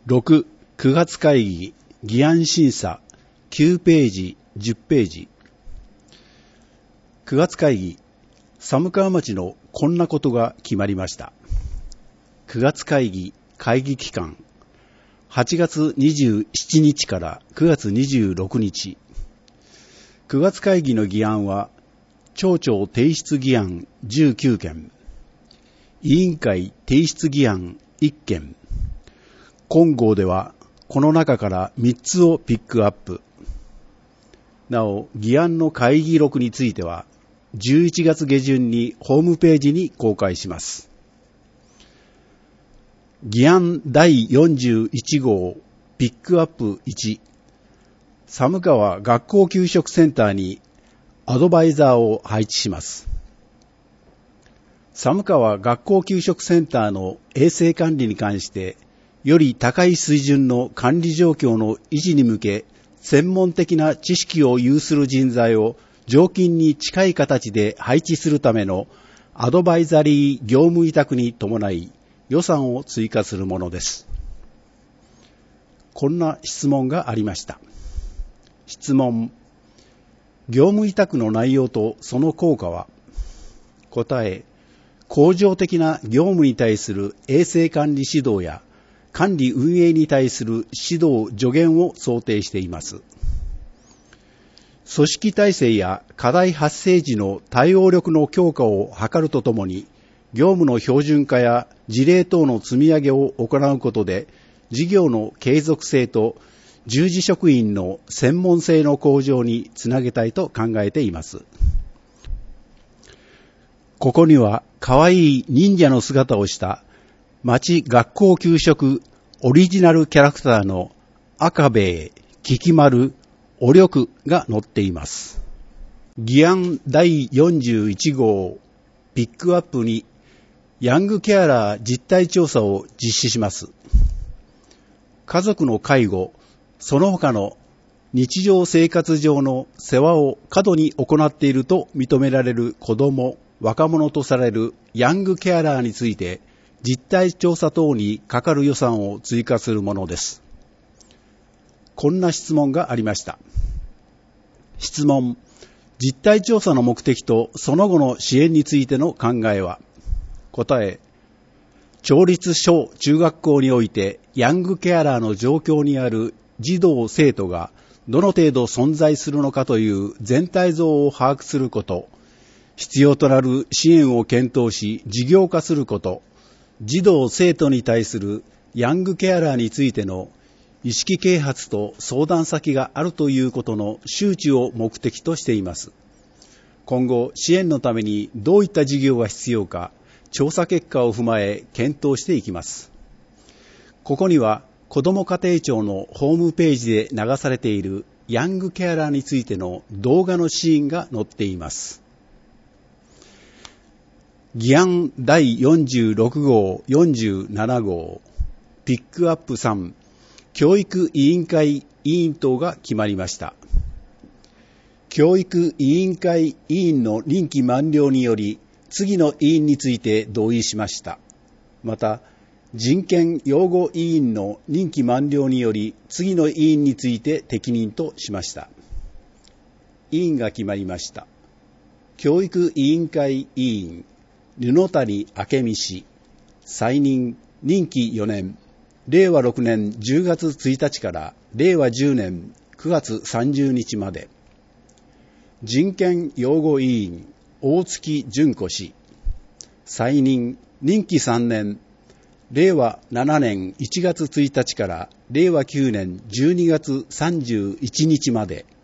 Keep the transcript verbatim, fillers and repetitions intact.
ろく、くがつ会議、議案審査、きゅうページ、じゅっページ。くがつ会議、寒川町のこんなことが決まりました。くがつ会議、会議期間、はちがつにじゅうしちにちからくがつにじゅうろくにち。くがつ会議の議案は、町長提出議案じゅうきゅうけん、委員会提出議案いっけん、今号ではこの中からみっつをピックアップ。なお、議案の会議録については、じゅういちがつげじゅんにホームページに公開します。議案だいよんじゅういち号ピックアップいち、寒川学校給食センターにアドバイザーを配置します。寒川学校給食センターの衛生管理に関して、より高い水準の管理状況の維持に向け、専門的な知識を有する人材を常勤に近い形で配置するためのアドバイザリー業務委託に伴い予算を追加するものです。こんな質問がありました。質問。業務委託の内容とその効果は？答え。恒常的な業務に対する衛生管理指導や管理運営に対する指導助言を想定しています。組織体制や課題発生時の対応力の強化を図るとともに、業務の標準化や事例等の積み上げを行うことで、事業の継続性と従事職員の専門性の向上につなげたいと考えています。ここには可愛い忍者の姿をした町学校給食オリジナルキャラクターの赤兵衛、キキ丸、おりょくが載っています。議案だいよんじゅういち号ピックアップにヤングケアラー実態調査を実施します。家族の介護、その他の日常生活上の世話を過度に行っていると認められる子ども、若者とされるヤングケアラーについて実態調査等にかかる予算を追加するものです。こんな質問がありました。質問。実態調査の目的とその後の支援についての考えは？答え。町立小中学校においてヤングケアラーの状況にある児童生徒がどの程度存在するのかという全体像を把握すること、必要となる支援を検討し事業化すること、児童生徒に対するヤングケアラーについての意識啓発と相談先があるということの周知を目的としています。今後、支援のためにどういった事業が必要か、調査結果を踏まえ検討していきます。ここには、子ども家庭庁のホームページで流されているヤングケアラーについての動画のシーンが載っています。議案だいよんじゅうろく号よんじゅうなな号ピックアップさん教育委員会委員等が決まりました。教育委員会委員の任期満了により次の委員について同意しました。また人権擁護委員の任期満了により次の委員について適任としました。委員が決まりました。教育委員会委員布谷明美氏、再任任期よねん、れいわろくねんじゅうがつついたちかられいわじゅうねんくがつさんじゅうにちまで。人権擁護委員大月淳子氏、再任任期さんねん、れいわななねんいちがつついたちかられいわきゅうねんじゅうにがつさんじゅういちにちまで。